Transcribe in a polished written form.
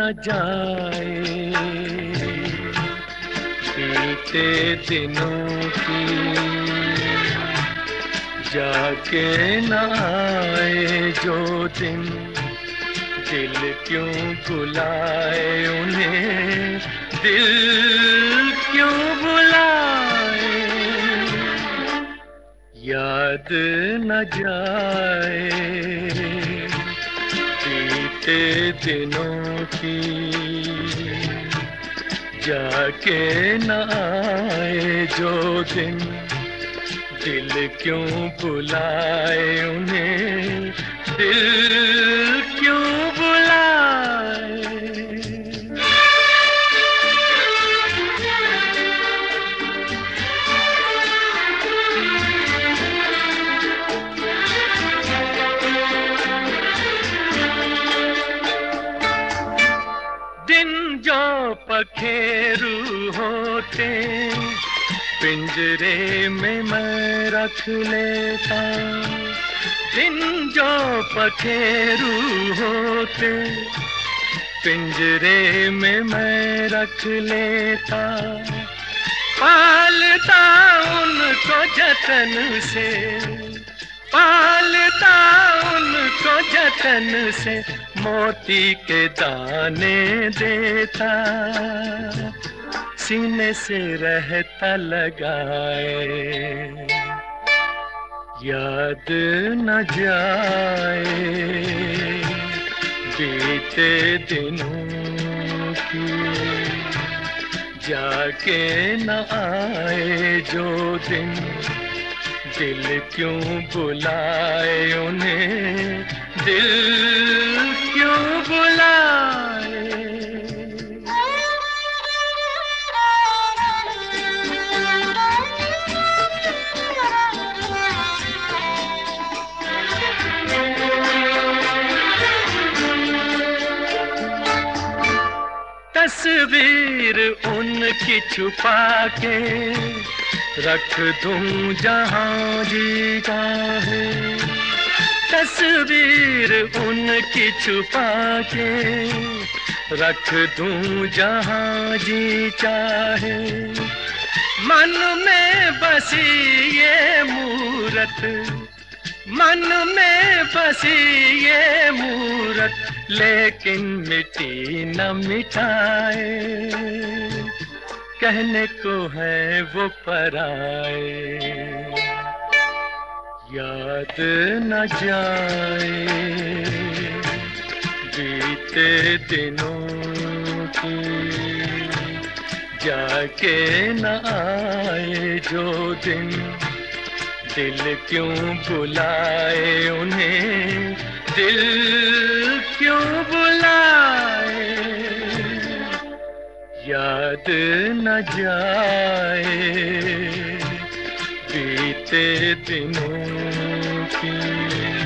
न जाए, बीते दिनों की जाके न आए जो दिन, दिल क्यों बुलाए उन्हें, दिल क्यों बुलाए, याद न जाए बीते दिनों की, जाके न आए जो दिन, दिल क्यों बुलाए उन्हें, दिल क्यों बुलाए। दिन जो पखेरू होते पिंजरे में मैं रख लेता, दिन जो पखेरू होते पिंजरे में मैं रख लेता, पालता उनको जतन से, पालता उनको जतन से, मोती के दाने देता, सीने से रहता लगाए, याद न जाए बीते दिनों की, जाके न आए जो दिन, दिल क्यों बुलाए उन्हें, दिल क्यों बुलाए। तस्वीर उनकी छुपा के रख दूं जहां जी चाहे, तस्वीर उनकी छुपा के रख दूं जहां जी चाहे, मन में बसी ये मूरत, मन में बसी ये मूरत, लेकिन मिटी न मिटाए, कहने को है वो पराए, याद न जाए बीते दिनों की, जाके न आए जो दिन, दिल क्यों बुलाए उन्हें, दिल क्यों बुलाए, याद न जाए बीते दिनों की।